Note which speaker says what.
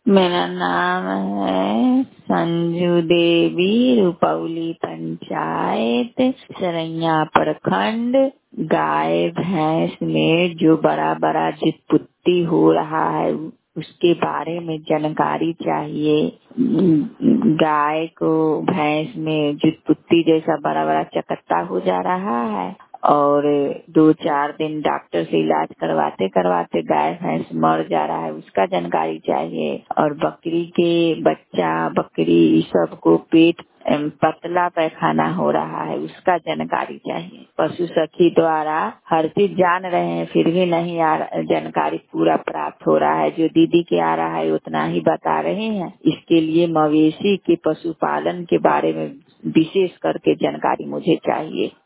Speaker 1: मेरा नाम है संजू देवी, रुपौली पंचायत, सरैया प्रखंड। गाय भैंस में जो बड़ा बड़ा जितपुत्ती हो रहा है उसके बारे में जानकारी चाहिए। गाय को भैंस में जितपुत्ती जैसा बड़ा बड़ा चकत्ता हो जा रहा है और 2-4 दिन डॉक्टर से इलाज करवाते करवाते गाय भैंस मर जा रहा है, उसका जानकारी चाहिए। और बकरी के बच्चा बकरी सबको पेट पतला पैखाना हो रहा है, उसका जानकारी चाहिए। पशु सखी द्वारा हर चीज जान रहे हैं फिर भी नहीं जानकारी पूरा प्राप्त हो रहा है। जो दीदी के आ रहा है उतना ही बता रहे हैं। इसके लिए मवेशी के पशुपालन के बारे में विशेष करके जानकारी मुझे चाहिए।